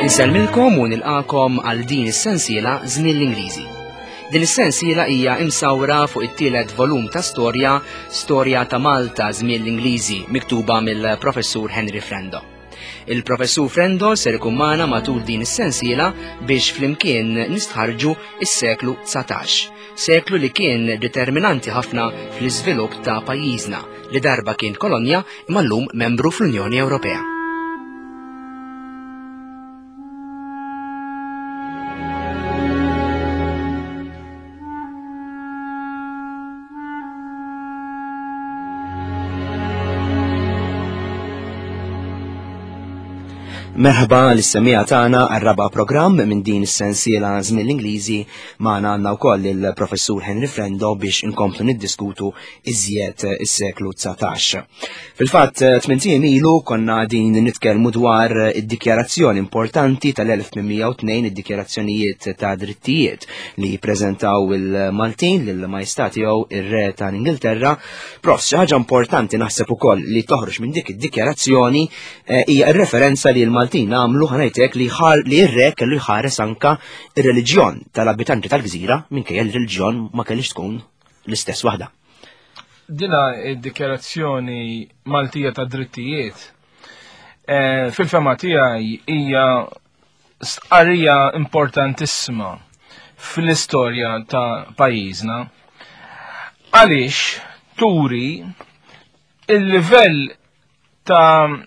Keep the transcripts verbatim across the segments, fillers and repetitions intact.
Insellmilkom u nilqakom għal din is-sensiela Żmien l-Ingliżi. Din is-sensiela hija imsawra fuq it-tielet volum ta' storja, Storja ta' Malta Żmien l-Ingliżi, miktuba mill-Professur Henry Frendo. Il-Professur Frendo ser ikun magħna matul din is-sensiela biex flimkien nistħarġu is-seklu tsatax, seklu li kien determinanti ħafna fl-iżvilupp ta' pajjiżna li darba kien kolonja imma llum membru fl-Unjoni Ewropea. Merħba l-issemija tagħna għar-raba' programm minn din is-sensiela Żmien l-Ingliżi magħna għandna wkoll il-Professur Henry Frendo biex inkomplu niddiskutu iżjed is-seklu tsatax. Fil-fatt tmien ilu konna din nitkellmu dwar id-dikjarazzjoni importanti tal-elf tminmija u tnejn, id-dikjarazzjonijiet ta' drittijiet li jippreżentaw il-Maltin lill-Majestà tiegħu ir-Re tal-Ingilterra. Prof, xi ħaġa importanti naħseb ukoll li toħroġ minn dik id-dikjarazzjoni hija r-referenza li l Maltin għamlu ħanajtek li ħar li r-re kellu jħares anka ir-reliġjon tal-abitanti tal-gżira minkejja l-reliġjon ma kellix tkun l-istess waħda. Dina id-dikjarazzjoni Maltija ta' drittijiet e, fil-fema tiegħi hija stqarrija importantissima fl-istorja ta' pajjiżna għaliex turi il-livell ta'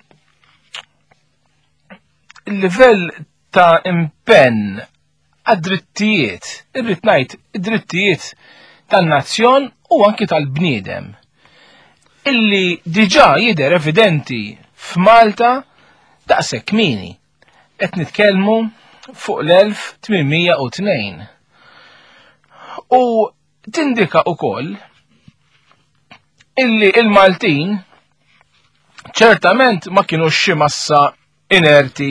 il-livell ta' impenn għad-drittijiet, irrid ngħid id-drittijiet tan-nazzjon u anki tal-bniedem, illi diġà jidher evidenti f'Malta daqshekk kmieni. Qed nitkellmu fuq l-elf tminmija u tnejn. U tindika wkoll illi il-Maltin ċertament ma kinux xi massa inerti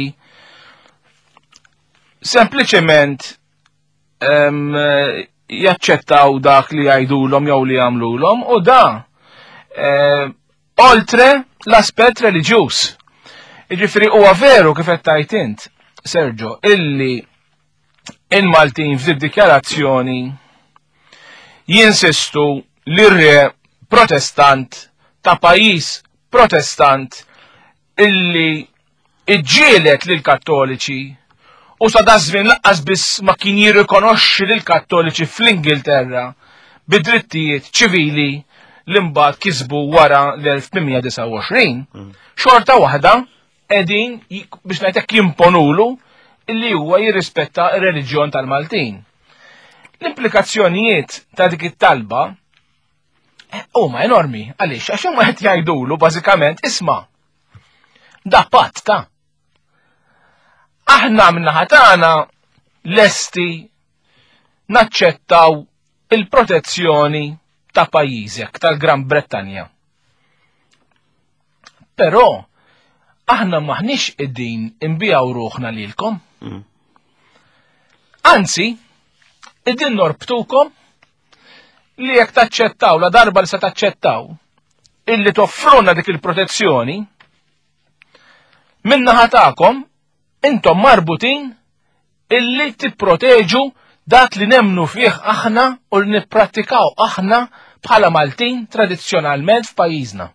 sempliċement um, jaċċettaw dak li jgħidulhom jew li jagħmluhom u da um, oltre l-aspett reliġjuż. Jiġifieri huwa veru kif qed tgħid int, Sergio, illi il-Maltin f'dik dikjarazzjoni jinsistu li r-re protestant ta' pajjiż protestant illi iġġielet lil kattoliċi u sa dażvin laqqas biss ma kien jirrikonoxxi lil kattoliċi fl-Ingilterra bid-drittijiet ċivili li mbagħad kisbu wara l-elf tminmija disa' u għoxrin, xorta waħda qegħdin biex ngħidlek jimponulu illi huwa jirrispetta r-reliġjon tal-Maltin. L-implikazzjonijiet ta' dik it-talba huma enormi għaliex għax huma qed jgħidulu bażikament isma' da patt ta' aħna min-naħa tagħna lesti naċċettaw il-protezzjoni ta' pajjiżek tal-Gran Brettanja. Però aħna maħniex qegħdin inbijaw ruħna lilkom. Mm. Anzi, qegħdin norbtukom li jekk taċċettaw la darba li se taċċettaw illi toffruna dik il-protezzjoni min-naħa tagħkom intom marbutin illi tipproteġu dak li nemnu fih aħna u li nipprattikaw aħna bħala Maltin tradizzjonalment f'pajjiżna.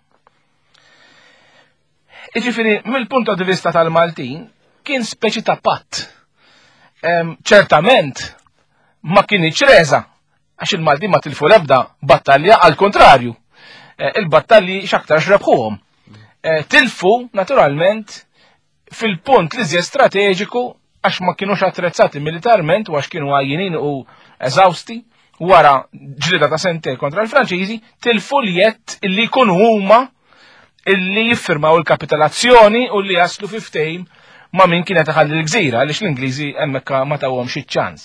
Jiġifieri mill-punt di vista tal-Maltin kien speċi ta' patt. Ċertament ma kienx reża għax il-Maltin ma tilfu l-ebda battalja, għal kontrarju. Il-battalji x'aktar xrebħuhom. Tilfu naturalment fil-punt li żjed strateġiku għax ma kienux attrezzati militarment u għax kienu għajjinin u eżawsti wara ġlieda ta' sentej kontra l-Franċiżi, tilfu li jett illi jkunu huma illi jiffirmaw il-kapitolazzjoni u li jaslu fi ftehim ma' min kienet iħalli l-gżira għaliex l-Ingliżi hemmhekk ma tawhom xi ċans.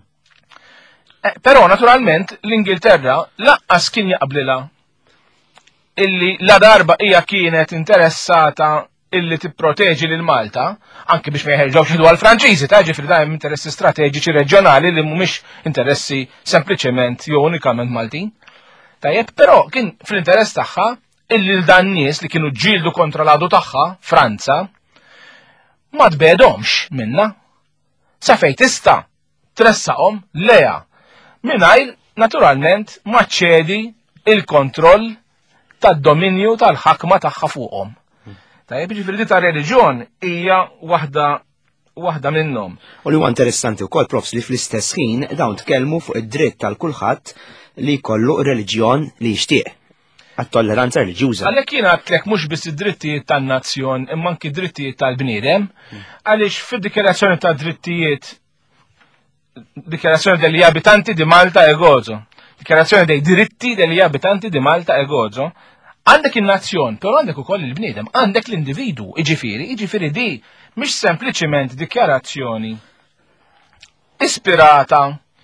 Però naturalment l-Ingilterra laqqas kien jaqblilha illi la darba hija kienet interessata illi tipproteġi lil Malta, anke biex ma jeħerġgħux jieħdu għall-Franċiżi, ta' ġifieri dejjem interessi strateġiċi reġjonali li mhumiex interessi sempliċement jew unikament Maltin. Tajjeb, però kien fl-interess tagħha illi l dan nies li kienu ġildu kontra l-għadu tagħha, Franza, ma tbedhomx minna. Sa fejn tista' tressaqhom leja mingħajr naturalment ma ċċedi il-kontroll tad-dominju tal-ħakma tagħha fuqhom. Tajjeb, jiġifieri ta' reliġjon hija waħda waħda minnhom. U li huwa interessanti wkoll profs li fl-istess ħin dawn tkellmu fuq id-dritt tal-kulħadd li jkollu reliġjon li jixtieq. Għat-tolleranza reliġjuża. Għalhekk jien għadlek mhux biss id-drittijiet tan-nazzjon imma anki d-drittijiet tal-bniedem, għaliex fid-dikjarazzjoni ta' drittijiet dikjarazzjoni degli abitanti di Malta e Gozo, dikjarazzjoni dei diritti degli abitanti di Malta e Gozo, għandek in-nazzjon, però għandek ukoll il-bniedem, għandek l-individu, iġifieri, iġifieri di mhix sempliċement dikjarazzjoni ispirata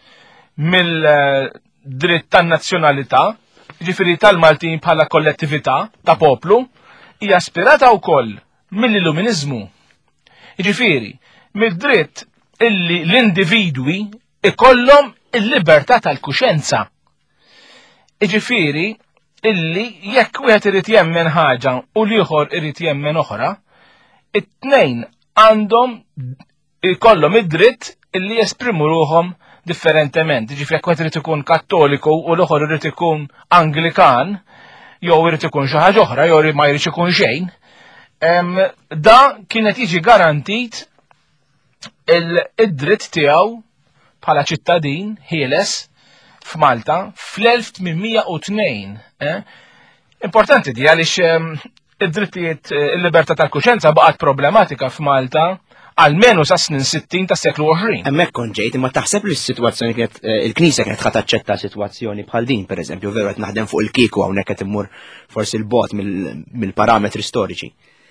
mill-dritt tan-nazzjonalità, ġifiri tal-Maltin bħala kollettività ta' poplu, hija ispirata wkoll mill-Illuminizmu. Ġifiri, mill-dritt illi l-individwi ikollhom il-libertà tal-kuxenza. Ġifiri, illi jekk wieħed irid jemmen ħaġa u l-ieħor irid jemmen oħra, it-tnejn għandhom ikollhom id-dritt illi jesprimu ruhom differentement. Ġifri jekk wieħed irid ikun Kattoliku u l-oħor irid ikun Anglikan, jew irid ikun xi ħaġa oħra, jew ma jridx ikun xejn, da kienet jiġi garantit id-dritt tiegħu bħala ċittadin ħieles f'Malta fl-elf tminmija u tnejn. Importanti di għaliex id-drittijiet il-libertà tal-kuxenza baqgħet problematika f'Malta almenu sa snin sittin tas seklu għoxrin. Hemmhekk kont ġejt, imma taħseb li s-sitwazzjoni kienet il-Knisja kienet ħadd taċċetta sitwazzjoni bħal din pereżempju, veru qed naħdem fuq il-kieku hawnhekk qed immur forsi l-bot mill-parametri storiċi.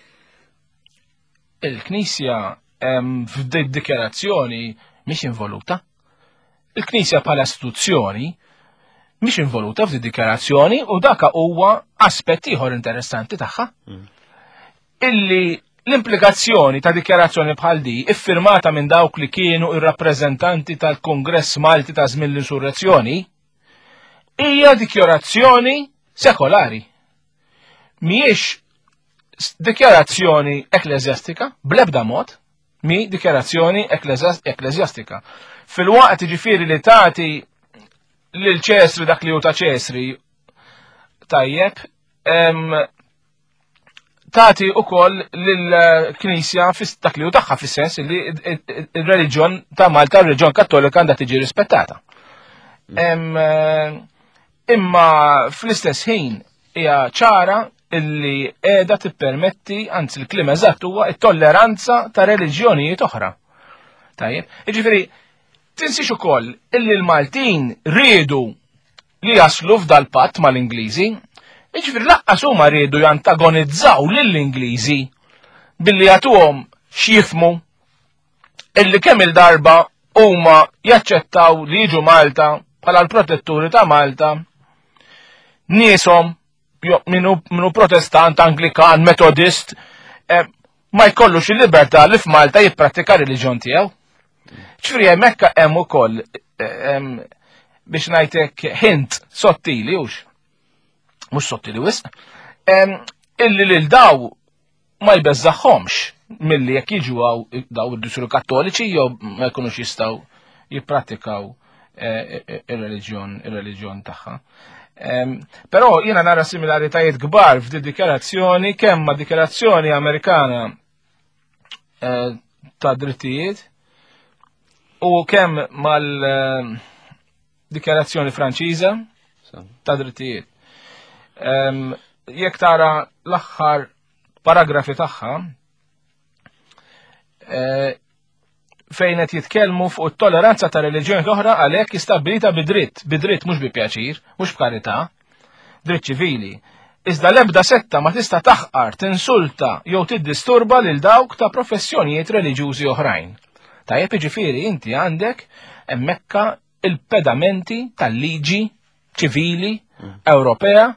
Il-Knisja f'dik dikjarazzjoni mhix involuta. Il-Knisja bħala istituzzjoni mhix involuta f'dik dikjarazzjoni u daka huwa aspett ieħor interessanti tagħha. Illi l-implikazzjoni ta' dikjarazzjoni bħal di iffirmata minn dawk li kienu ir-rappreżentanti tal-Kongress Malti ta' żmien l-insurrezzjoni hija dikjarazzjoni sekolari. Mhijiex dikjarazzjoni ekleżjastika bl-ebda mod, mi dikjarazzjoni ekleżjastika. Fil-waqt ġifieri li tagħti lil ċesri dak li hu ta' ċesri tajjeb, tagħti wkoll lill-Knisja dak li hu tagħha fis-sens li r-reliġjon ta' Malta, r-reliġjon Kattolika għandha tiġi rispettata. Imma fl-istess ħin hija ċara illi qiegħda tippermetti, anzi l-kliem eżatt huwa t-tolleranza ta' reliġjonijiet oħra. Tajjeb, jiġifieri tinsix ukoll illi l-Maltin riedu li jaslu f'dal patt mal-Ingliżi, jiġifieri laqqas huma riedu jantagonizzaw lill-Ingliżi billi jagħtuhom x'jifhmu illi kemm il-darba huma jaċċettaw li jiġu Malta bħala l-protetturi ta' Malta nieshom minu protestant, Anglikan, Metodist, ma jkollux il-libertà li f'Malta jipprattika reliġjon tiegħu. ċfri hemmhekk hemm ukoll biex ngħidlek hint sottili hux. Mhux sottili wisq. Illi lil daw ma jbeżżaħħomx milli jekk jiġu daw id-disru Kattoliċi jew ma jkunux jistgħu jippratikaw ir-reliġjon ir-reliġjon tagħha. Però jiena nara similaritajiet kbar f'di dikjarazzjoni kemm ma' dikjarazzjoni Amerikana ta' drittijiet u kemm mal-dikjarazzjoni Franċiża ta' drittijiet. Jekk tara l-aħħar paragrafi tagħha fejn qed jitkellmu fuq it-tolleranza ta' reliġjoni oħra għalhekk istabbilita bidritt, bidritt mhux bi pjaċir, mhux b'karità, dritt ċivili. Iżda l-ebda setta ma tista' taħqar, tinsulta jew tiddisturba lil dawk ta' professjonijiet reliġjużi oħrajn. Tajjeb jiġifieri inti għandek hemmhekk il-pedamenti tal-liġi ċivili Ewropea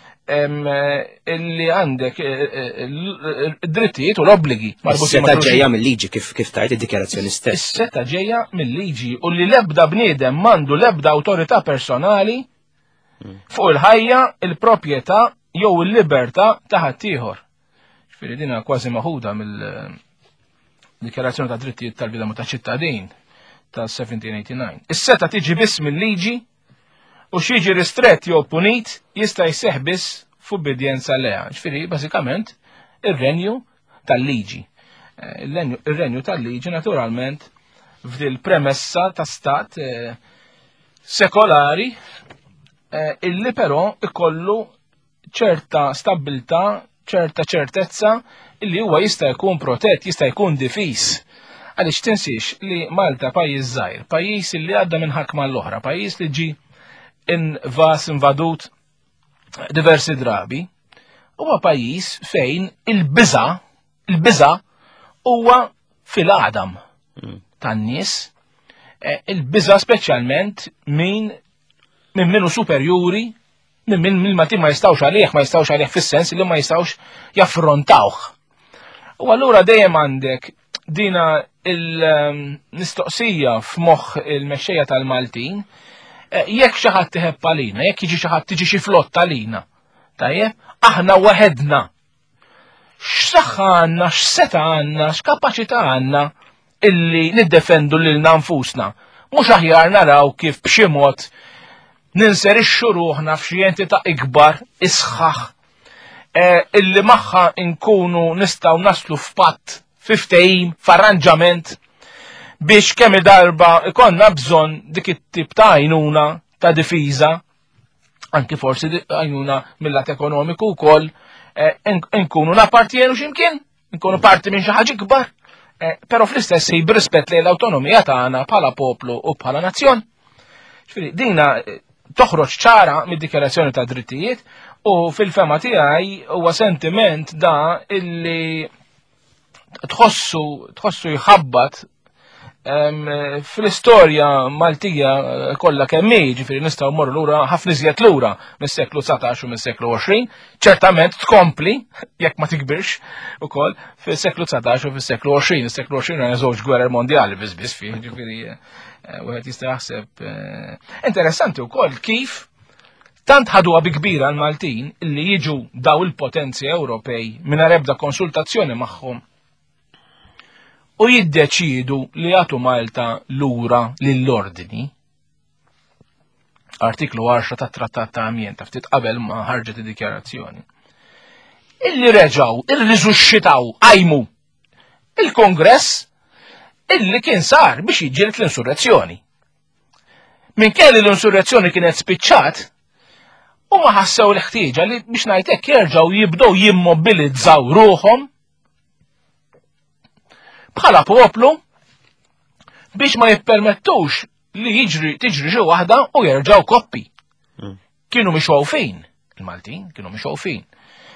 illi għandek id-drittijiet u l-obbligi. Is-seta ġejja mill-liġi kif kif tajt id-dikjarazzjoni stess. Is-seta ġejja mill-liġi u li l-ebda bniedem m'għandu l-ebda awtorità personali fuq il-ħajja, il-proprjetà jew il-libertà ta' ħaddieħor. Ġifieri dinha kważi maħuda mill Dikjarazzjoni ta' drittijiet tal-bidem ta' ċittadin ta' seventeen eighty-nine. Is-seta tiġi biss mill-liġi u xieġi ristret jew punit jista' jseħħ biss f'ubbidjenza leha. Ġifieri bażikament ir-renju tal-liġi. Ir-renju tal-liġi naturalment f'dil premessa ta' stat sekolari illi però ikollu ċerta stabilta, ċerta ċertezza illi huwa jista' jkun protett, jista' jkun difis. Għaliex tinsiex li Malta pajjiż żgħir, pajjiż li għadda minn ħakma l-oħra, pajjiż li ġi invas invadut diversi drabi, huwa pajjiż fejn il-biża, il-biża huwa fil-qadam tan-nies, il-biża speċjalment min minn minnu superjuri, minn min il-mati ma jistawx għalih, ma jistawx għalih fis-sens li ma jistawx jaffrontawh. U allura dejjem għandek dina il-mistoqsija f'moħħ il-mexxejja tal-Maltin, jekk xi ħadd tiħeb għalina, jekk jiġi xi ħadd tiġi xi flotta għalina, tajjeb, aħna waħedna. X'saħħa għandna, x'seta għandna, x'kapaċità għandna illi niddefendu lilna nfusna. Mhux aħjar naraw kif b'xi mod ninserixxu ruħna f'xi entità ikbar, isħaħ, illi magħha nkunu nistgħu naslu f'patt, f'ftehim, f'arranġament biex kemm darba ikonna bżonn dik it-tip ta' għajnuna ta' difiża, anki forsi għajnuna mill-lat ekonomiku wkoll, nkunu nappartjenu x'imkien, nkunu parti minn xi ħaġa ikbar, però fl-istess ħin b'rispett lejn l-awtonomija tagħna bħala poplu u bħala nazzjon. Ġifieri dina toħroġ ċara mid-dikjarazzjoni ta' drittijiet u fil-fema tiegħi huwa sentiment da illi tħossu tħossu jħabbat fil-istorja Maltija kollha kemm hi, ġifieri nistgħu mmorru lura ħafna iżjed lura mis-seklu tsatax u mis-seklu għoxrin, ċertament tkompli jekk ma tikbirx ukoll fis-seklu tsatax u fis-seklu għoxrin. Is-seklu għoxrin għandna żewġ gwerer mondjali biss biss fih, ġifieri wieħed jista' jaħseb interessanti wkoll kif tant ħaduha bi kbira l-Maltin illi jiġu daw il-potenzi Ewropej mingħajr ebda konsultazzjoni magħhom u jiddeċiedu li jagħtu Malta lura lill-ordni. Artiklu għaxra tat-Trattat ta' Amiens ta' ftit qabel ma ħarġet id-dikjarazzjoni. Illi reġgħu, irriżuxxitaw, għajmu il-Kongress illi kien sar biex jiġġieled l-insurrezzjoni. Minkejja li l-insurrezzjoni kienet spiċċat, huma ħassew l-ħtieġa li biex ngħidlek jerġgħu jibdew jimmobilizzaw ruhom bħala poplu biex ma jippermettux li jiġri tiġri xi waħda u jerġgħu koppi. Kienu mixgħu fejn, il-Maltin kienu mixgħu fejn.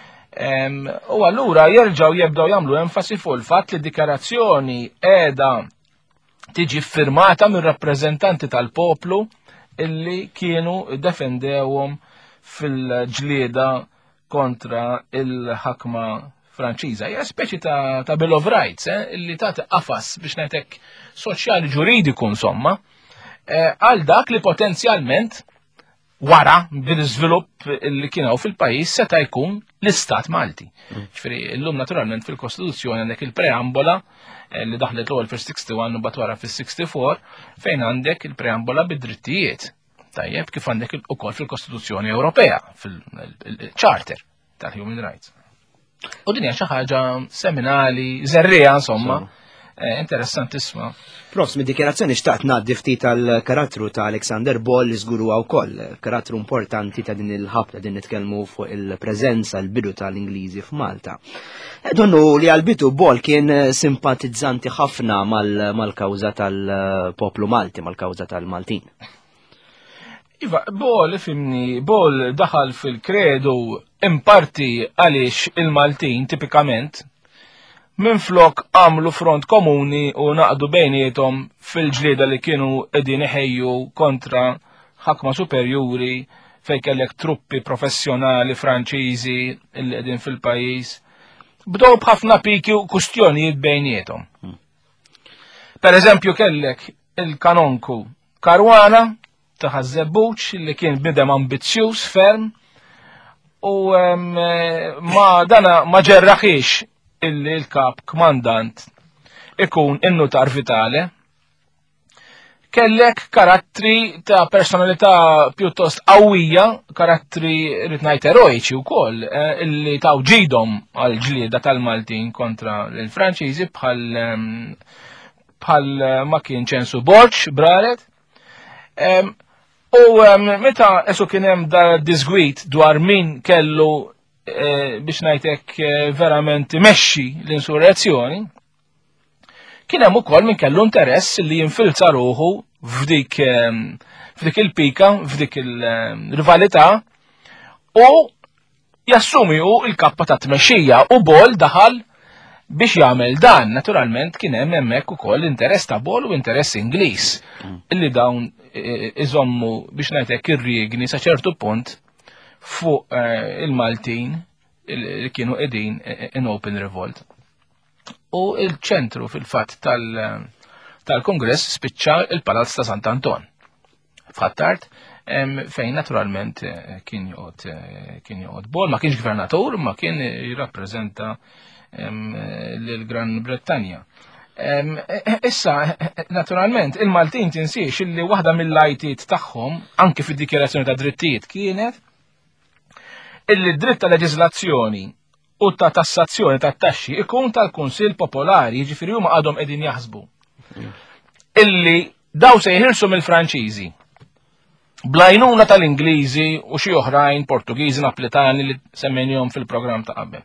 U allura jerġgħu jibdew jagħmlu enfasi fuq il-fatt li d-dikjarazzjoni qiegħda tiġi firmata mir rappreżentanti tal-poplu illi kienu defendewhom fil-ġlieda kontra il-ħakma Franċiża. Hija speċi ta', ta Bill of Rights, eh, illi tagħti qafas biex ngħidlek soċjali ġuridiku insomma, għal eh, dak li potenzjalment wara bil-iżvilupp li kienu fil-pajjiż seta' jkun l-Istat Malti. Ġifieri llum naturalment fil-Kostituzzjoni għandek il-preambola li daħlet l-ewwel fil-sixty-one u bat wara fil-sixty-four fejn għandek il-preambola bid-drittijiet. Tajjeb kif għandek ukoll fil-Kostituzzjoni Ewropea, fil-Charter tal-Human Rights. U din hija xi ħaġa seminali, żerrija insomma, interessantissima. Profs, mid-dikjarazzjoni xtaqt ngħaddi ftit tal-karattru ta' Alexander Ball li żgur huwa wkoll karattru importanti ta' din il-ħabta din nitkellmu fuq il-preżenza l-bidu tal-Ingliżi f'Malta. Donnu li għal-bidu Ball kien simpatizzanti ħafna mal-kawża tal-poplu Malti, mal-kawża tal-Maltin. Iva, Ball, fimni, Ball daħal fil-kredu imparti għaliex il-Maltin tipikament minn flok għamlu front komuni u naqdu bejnietom fil-ġlieda li kienu qegħdin iħejju kontra ħakma superjuri fejn kellek truppi professjonali Franċiżi li qegħdin fil-pajjiż. Bdew b'ħafna piki u kustjonijiet bejnietom. Per eżempju kellek il-kanonku Karwana ta' Ħażebbuċ li kien bidem ambizzjuż ferm u ma dana ma ġerraħiex il-kap kmandant ikun innutar vitale, kellek karattri ta' personalità pjuttost qawwija, karattri rrid ngħid eroiċi wkoll, illi taw ġidhom għal ġlieda tal-Maltin kontra l-Franċiżi bħal bħal ma kien ċensu Borġ Braret. U meta esu kien hemm da disgwit dwar min kellu biex ngħidlek verament imexxi l-insurrezzjoni, kien hemm ukoll min kellu interess li jinfilza ruħu f'dik f'dik il-pika, f'dik il-rivalità u jassumi hu il-kappa ta' tmexxija u Ball daħal biex jagħmel dan. Naturalment kien hemm hemmhekk ukoll interess ta' Ball u interess Ingliż illi dawn iżommu biex ngħidlek ir-riegni sa ċertu punt fuq il-Maltin li kienu qegħdin in open revolt. U il-ċentru fil-fatt tal-Kongress spiċċa il-Palazz ta' Sant'Anton. F'Ħattart fejn naturalment kien joqgħod kien joqgħod Ball, ma kienx gvernatur, ma kien jirrappreżenta l-Gran Brittanja. Issa, naturalment, il-Maltin tinsiex illi waħda mill-lajtiet tagħhom anke fid-dikjarazzjoni ta' drittijiet kienet illi dritt ta' leġiżlazzjoni u ta' tassazzjoni ta' taxxi ikun tal-Kunsill Popolari, jiġifieri huma għadhom qegħdin jaħsbu illi daw se jħilsu mill-Franċiżi blajnuna tal-Ingliżi u xi oħrajn Portugiżi Napolitani li semmejnihom fil-programm ta' qabel.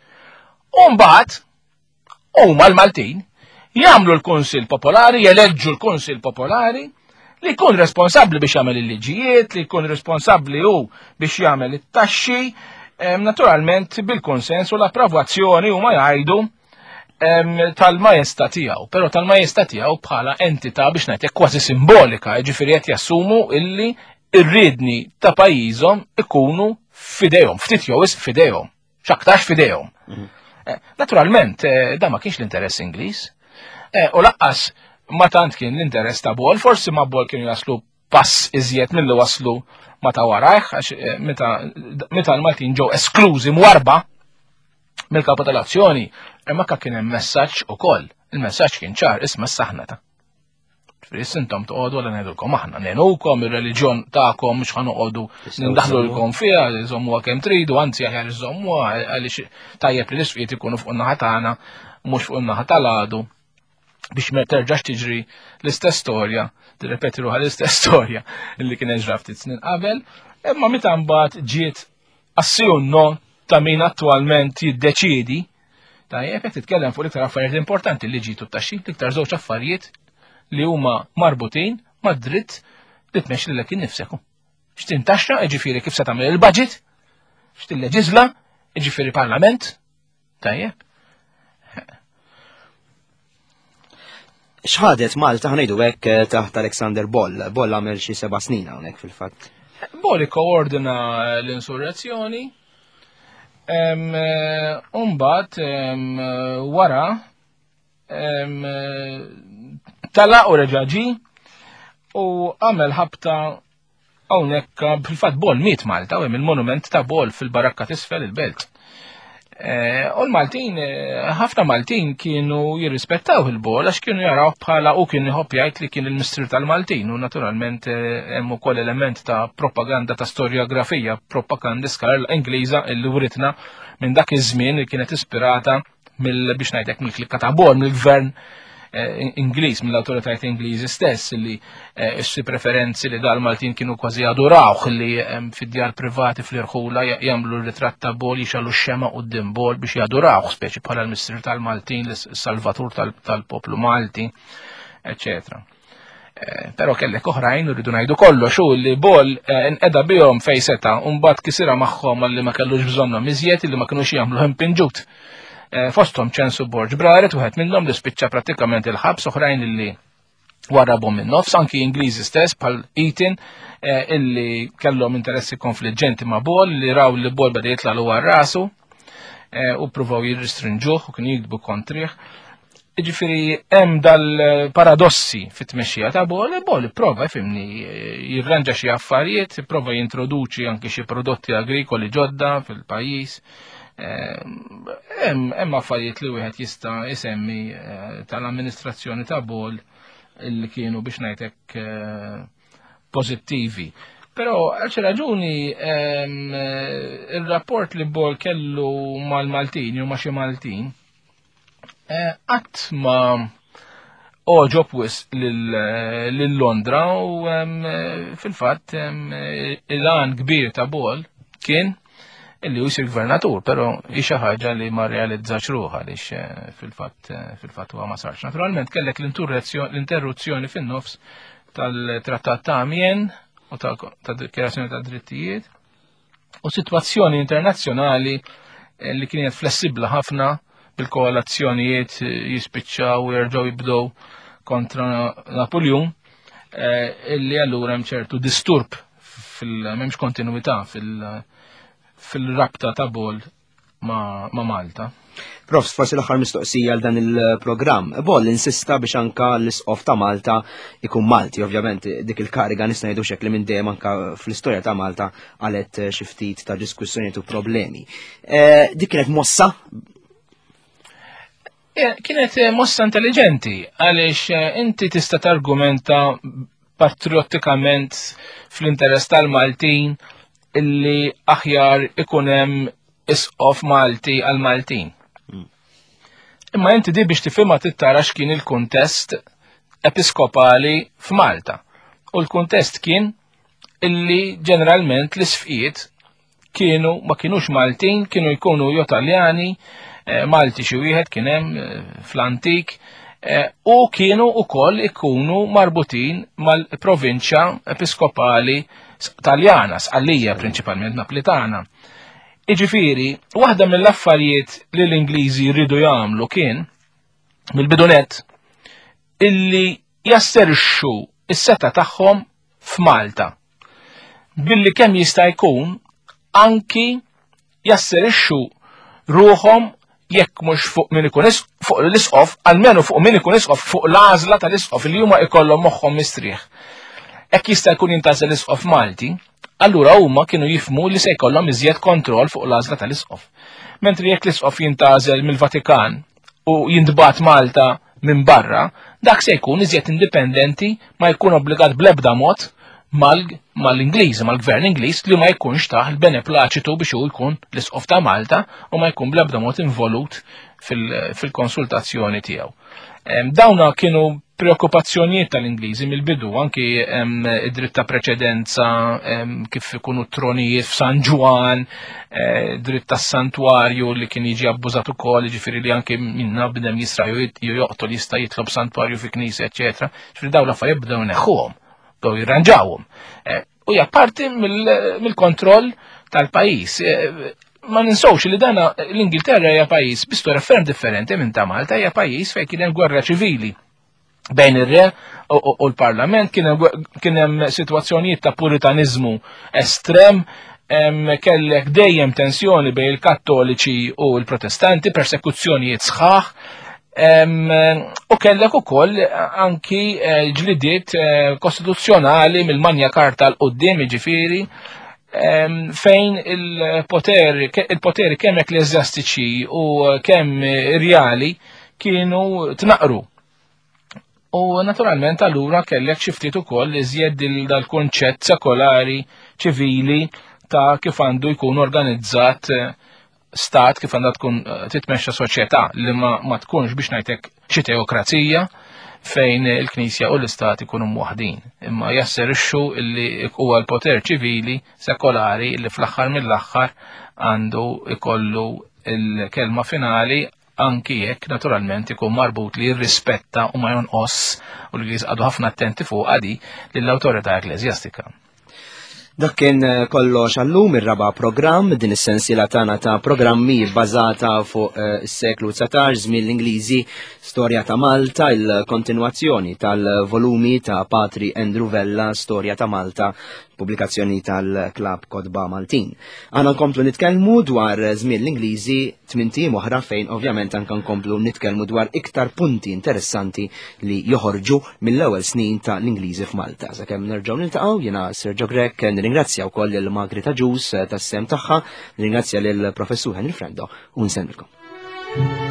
U mbagħad huma l-Maltin jagħmlu l-Kunsill Popolari, jeleġġu l-Kunsill Popolari li jkun responsabbli biex jagħmel il-liġijiet, li jkun responsabbli hu biex jagħmel it-taxxi, naturalment bil-konsens u l-approvazzjoni huma jgħidu tal-majesta tiegħu, però tal-majesta tiegħu bħala entità biex ngħidlek kważi simbolika, jiġifieri qed jassumu illi ir-riedni ta' pajjiżhom ikunu f'idejhom, ftit jew wisq f'idejhom, x'aktarx f'idejhom. Naturalment, da ma kienx l-interess Ingliż, u laqqas ma tant kien l-interess ta' Ball, forsi ma' Ball kienu jaslu pass iżjed mill-li waslu ma ta' warajh, għax meta l-Maltin ġew esklużi mwarba mill-kapitolazzjoni, imma kien hemm messaġġ ukoll. Il-messaġġ kien ċar, isma' s-saħnata. Fris intom toqgħodu għal ngħidulkom aħna nenukom ir-reliġjon tagħkom mhux ħanoqogħdu nindaħlulkom fiha, iżommuha kemm tridu, anzi aħjar iżommuha għaliex tajjeb li l-isfijiet ikunu fuq in-naħa tagħna mhux fuq in-naħa tal-għadu biex ma terġax tiġri l-istess storja, tirrepeti ruħha l-istess storja illi kien ġra ftit snin qabel, imma meta mbagħad ġiet assjonno ta' min attwalment jiddeċiedi, tajjeb qed titkellem fuq l-iktar affarijiet importanti li ġitu t-taxxi, l-iktar żewġ affarijiet li huma marbutin mad-dritt li tmexxi lilek innifsek. X'tintaxxa, jiġifieri kif se tagħmel il-budget, x'tilleġiżla, jiġifieri parlament, tajjeb. X'ħadet Malta ħnejdu hekk taħt Alexander Ball. Ball għamel xi seba' snin hawnhekk fil-fatt. Ball ikkoordina l-insurrezzjoni. Mbagħad wara tala u reġaġi u għamel ħabta hawnhekk fil-fatt Ball miet Malta u hemm il-monument ta' Ball fil-barakka t'isfel il-belt. U l-Maltin, ħafna Maltin kienu jirrispettaw il-Ball għax kienu jaraw bħala u kienu jħobb jgħid li kien il-Mistri tal-Maltin u naturalment hemm ukoll element ta' propaganda ta' storjografija propagandiska Ingliża illi writna minn dak iż-żmien li kienet ispirata mill biex ngħidlek mill-klikka ta' Ball mill-gvern Ingliż, mill-awtoritajiet Ingliżi stess li xi preferenzi li dal-Maltin kienu kważi adorawh li fid-djar privati fl-irħula jagħmlu r-ritratt ta' Ball jixallu x-xema quddiem Ball biex jadorawh speċi bħala l-Mistri tal-Maltin, l-Salvatur tal-poplu Malti, eċetera. Però kellek oħrajn rridu ngħidu kollox hu li Ball inqeda bihom fejn seta' u mbagħad kisira magħhom li ma kellux bżonnhom iżjed li ma kinux jagħmlu impinġut. Fosthom ċensu Borġ Braret wieħed minnhom li spiċċa prattikament il-ħabs, oħrajn illi warabhom minn nofs, anki Ingliżi stess bħal Eaton illi kellhom interessi konfliġġenti ma' Ball li raw li Ball beda jitla' l rasu u pruvaw jirristrinġuh u kienu jikdbu kontrih. Jiġifieri hemm dal-paradossi fit-tmexxija ta' Ball, Ball ipprova jfimni jirranġa xi affarijiet, ipprova jintroduċi anke xi prodotti agrikoli ġodda fil-pajjiż. Hemm affarijiet li wieħed jista' isemmi tal-amministrazzjoni ta' Bol li kienu biex ngħidlek pożittivi. Però għal raġuni il-rapport li Bol kellu mal-Maltin u ma' xi Maltin qatt ma oġob wis lil Londra u fil-fatt il-għan kbir ta' Bol kien illi u jsir gvernatur, però hi xi ħaġa li ma realizzax ruħha għaliex fil-fatt fil-fatt huwa ma sarx. Naturalment kellek l-interruzzjoni fin-nofs tal-Trattat ta' Amiens u ta' Dikjarazzjoni ta' Drittijiet u sitwazzjoni internazzjonali li kienet flessibbla ħafna bil-koalazzjonijiet jispiċċaw u jerġgħu jibdew kontra Napoleon illi allura hemm ċertu disturb fil-m'hemmx kontinwità fil-rabta ta' Bol ma' Malta. Prof, forsi l-aħħar mistoqsija għal dan il-programm. Bol insista biex anka l-isqof ta' Malta ikun Malti, ovvjament dik il-kariga nista' ngħidu xekk li minn dejjem anka fl-istorja ta' Malta għalet xi ftit ta' diskussjonijiet u problemi. Dik kienet mossa? Kienet mossa intelligenti għaliex inti tista' targumenta patriottikament fl-interess tal-Maltin illi aħjar ikun hemm isqof Malti għal Maltin. Imma inti di biex tifhimha tittara x'kien il-kuntest episkopali f'Malta. U l-kuntest kien illi ġeneralment l-isfijiet kienu ma kienux Maltin, kienu jkunu jew Taljani, Malti xi wieħed kien hemm fl-antik u kienu wkoll ikunu marbutin mal-provinċja episkopali Taljana, Sqallija prinċipalment Naplitana. Iġifieri, waħda mill-affarijiet li l-Ingliżi jridu jagħmlu kien mill-bidunet illi jasserixxu is-seta tagħhom f'Malta. Billi kemm jista' jkun anki jasserixxu ruhom jekk mhux fuq min ikun fuq l-isqof, almenu fuq min ikun isqof fuq l-għażla tal-isqof li huma jkollhom moħħhom mistrieħ. Hekk jista' jkun jintażel isqof Malti, allura huma kienu jifhmu li se jkollhom iżjed kontroll fuq l-għażla tal-isqof. Mentri jekk l-isqof jintażel mill-Vatikan u jintbagħat Malta minn barra, dak se jkun iżjed indipendenti ma jkun obbligat bl-ebda mod mal-Ingliżi, mal-Gvern Ingliż li ma jkunx taħ il-beneplaċitu biex hu jkun l-isqof ta' Malta u ma jkun bl-ebda mod involut fil-konsultazzjoni tiegħu. Dawna kienu preokkupazzjonijiet tal-Ingliżi mill-bidu, anki id-dritt ta' preċedenza, kif ikunu tronijiet f'San Ġwan, dritt tas santwarju li kien jiġi abbużat ukoll, jiġifieri li anke minna bidem jisra joqtol jista' jitlob santwarju fi knisja, eċetera. Ġifieri dawn l-affarijiet bdew neħħuhom, bdew jirranġawhom. U hija parti mill-kontroll tal-pajjiż. Ma ninsowx li dana l-Ingilterra hija pajjiż bi storja ferm differenti minn ta' Malta, hija pajjiż fejn kien hemm gwerra ċivili bejn ir-re u l-Parlament, kien hemm sitwazzjonijiet ta' puritanizmu estrem, kellek dejjem tensjoni bejn il-Kattoliċi u l-Protestanti, persekuzzjonijiet sħaħ, u kellek ukoll anki ġlidiet kostituzzjonali mill-Magna Carta l-qudiem jiġifieri, fejn il-poteri il-poteri kemm ekklesjastiċi u kemm irjali kienu tnaqru. U naturalment allura kellek xi ftit ukoll iżjed dal-kunċett sekolari ċivili ta' kif għandu jkun organizzat stat, kif għandha tkun titmexxa soċjetà li ma tkunx biex ngħidlek xi teokrazija fejn il-Knisja u l-Istat ikunu mwaħdin, imma jasserixxu illi huwa l-poter ċivili sekolari li fl-aħħar mill-aħħar għandu ikollu il-kelma finali anki jekk naturalment ikun marbut li jirrispetta u ma jonqos u li jisqadu ħafna attenti fuq għadi lill-awtorità ekklesjastika. Dak kien kollox għallum ir-raba' programm din is-sensiela tagħna ta' programmi bbażata fuq is-seklu tsatax żmien l-Ingliżi, storja ta' Malta, il-kontinwazzjoni tal-volumi ta' Patri Andrew Vella, storja ta' Malta pubblikazzjoni tal-Klab Kodba Maltin. Għana nkomplu nitkellmu dwar żmien l-Ingliżi tminti oħra fejn ovvjament anke nkomplu nitkellmu dwar iktar punti interessanti li joħorġu mill-ewwel snin ta' l-Ingliżi f'Malta. Sakemm nerġgħu niltaqgħu jiena Sergio Grek nirringrazzja wkoll lil Margrit Ġus tas-sem tagħha, nirringrazzja lil Professur Henry Frendo u nsemmilkom.